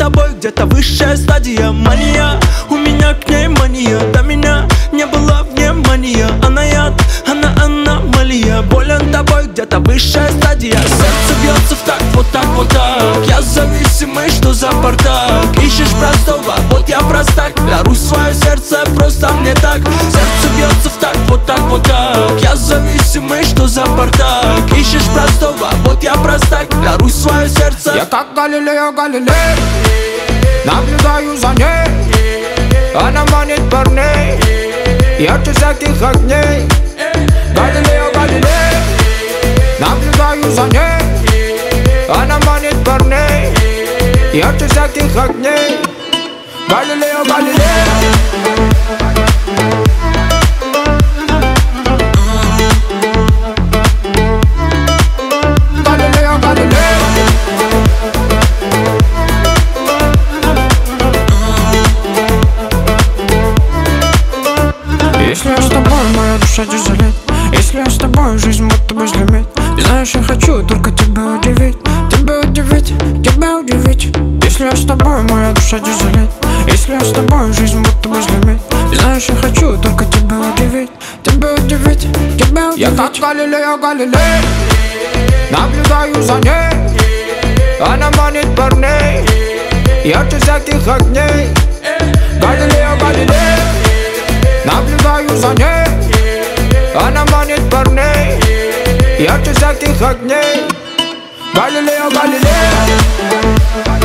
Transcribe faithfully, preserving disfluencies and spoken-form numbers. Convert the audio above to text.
тобой где-то высшая стадия. Мания, у меня к ней мания. До меня не было внимания. Она яд, она аномалия. Болен тобой где-то высшая стадия. Сердце бьется в такт, вот так, вот так. Я зависимый, что за бардак? Ищешь простого, вот я простак. Даруй свое сердце, просто мне так. Сердце бьется в такт, вот так, вот так. Я зависимый, что за бардак? Ищешь простого, вот я простак. Даруй свое сердце. Я как Галилео Галилей, наблюдаю за ней. Она манит парней ярче всяких огней. Галилео Галилей, наблюдаю за ней. Она манит парней ярче всяких огней. Галилео Галилей. Если я с тобой, моя душа тяжелеет. Если я с тобой, жизнь будто бы безлимит. Знаешь, я хочу только тебя удивить. Тебя удивить, тебя удивить. Если я с тобой, моя душа тяжелеет. Если я с тобой, жизнь будто бы безлимит. Знаешь, я хочу только тебя удивить. Тебя удивить, тебя удивить. Я как Галилео Галилей, наблюдаю за ней. Она манит парней ярче всяких огней. Галилео Галилей, наблюдаю за ней. Она манит парней ярче всяких огней. Галилео Галилей.